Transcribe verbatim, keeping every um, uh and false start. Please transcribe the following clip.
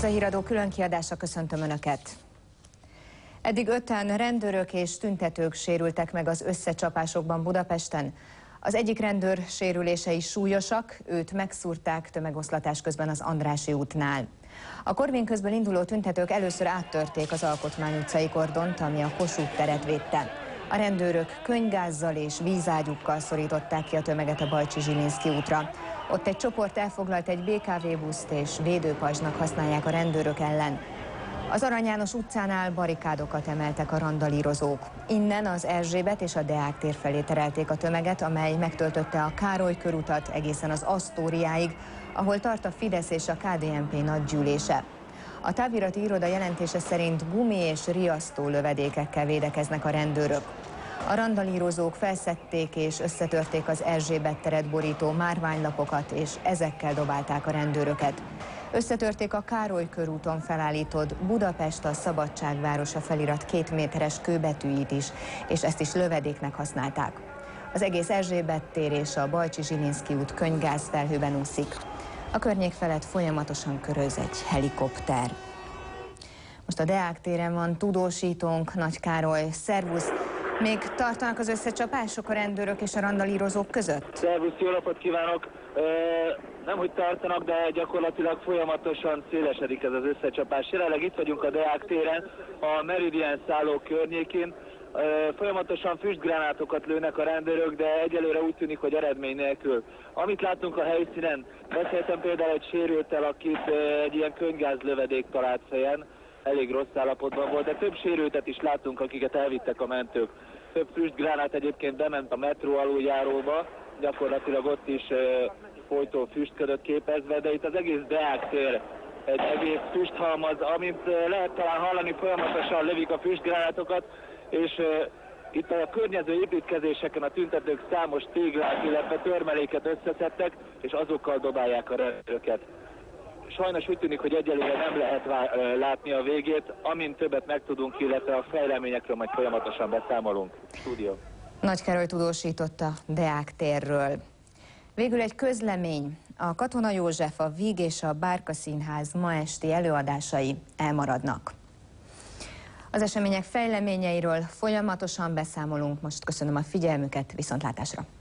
a Híradó különkiadása, köszöntöm Önöket! Eddig öten rendőrök és tüntetők sérültek meg az összecsapásokban Budapesten. Az egyik rendőr sérülései súlyosak, őt megszúrták tömegoszlatás közben az Andrássy útnál. A Korvin közből induló tüntetők először áttörték az Alkotmány utcai kordont, ami a Kossuth teret védte. A rendőrök könnygázzal és vízágyúkkal szorították ki a tömeget a Bajcsy-Zsilinszky útra. Ott egy csoport elfoglalt egy bé ká vé-buszt és védőpajzsnak használják a rendőrök ellen. Az Arany János utcánál barikádokat emeltek a randalírozók. Innen az Erzsébet és a Deák tér felé terelték a tömeget, amely megtöltötte a Károly körutat egészen az Asztóriáig, ahol tart a Fidesz és a ká dé en pé nagygyűlése. A távirati iroda jelentése szerint gumi és riasztó lövedékekkel védekeznek a rendőrök. A randalírozók felszedték és összetörték az Erzsébet teret borító márványlapokat, és ezekkel dobálták a rendőröket. Összetörték a Károly körúton felállított Budapest a szabadságvárosa felirat két méteres kőbetűit is, és ezt is lövedéknek használták. Az egész Erzsébet tér és a Bajcsy-Zsilinszky út könyvgázfelhőben úszik. A környék felett folyamatosan köröz egy helikopter. Most a Deák téren van tudósítónk, Nagy Károly, szervusz! Még tartanak az összecsapások a rendőrök és a randalírozók között? Szervusz, jó napot kívánok! Nem, hogy tartanak, de gyakorlatilag folyamatosan szélesedik ez az összecsapás. Jelenleg itt vagyunk a Deák téren, a Meridian szálló környékén. Folyamatosan füstgránátokat lőnek a rendőrök, de egyelőre úgy tűnik, hogy eredmény nélkül. Amit látunk a helyszínen, beszéltem például egy sérülttel, akit egy ilyen könnygázlövedék talált fejen, elég rossz állapotban volt, de több sérültet is láttunk, akiket elvittek a mentők. Több füstgránát egyébként bement a metró aluljáróba, gyakorlatilag ott is folytó füstködött képezve, de itt az egész Deák tér egy egész füsthalmaz, amint lehet talán hallani, folyamatosan lövik a füstgránátokat, és itt a környező építkezéseken a tüntetők számos téglát, illetve törmeléket összeszedtek, és azokkal dobálják a rendőröket. Sajnos úgy tűnik, hogy egyelőre nem lehet látni a végét, amint többet megtudunk, illetve a fejleményekről majd folyamatosan beszámolunk. Stúdió. Nagy Károly tudósította Deák térről. Végül egy közlemény. A Katona József, a Víg és a Bárka Színház ma esti előadásai elmaradnak. Az események fejleményeiről folyamatosan beszámolunk. Most köszönöm a figyelmüket, viszontlátásra!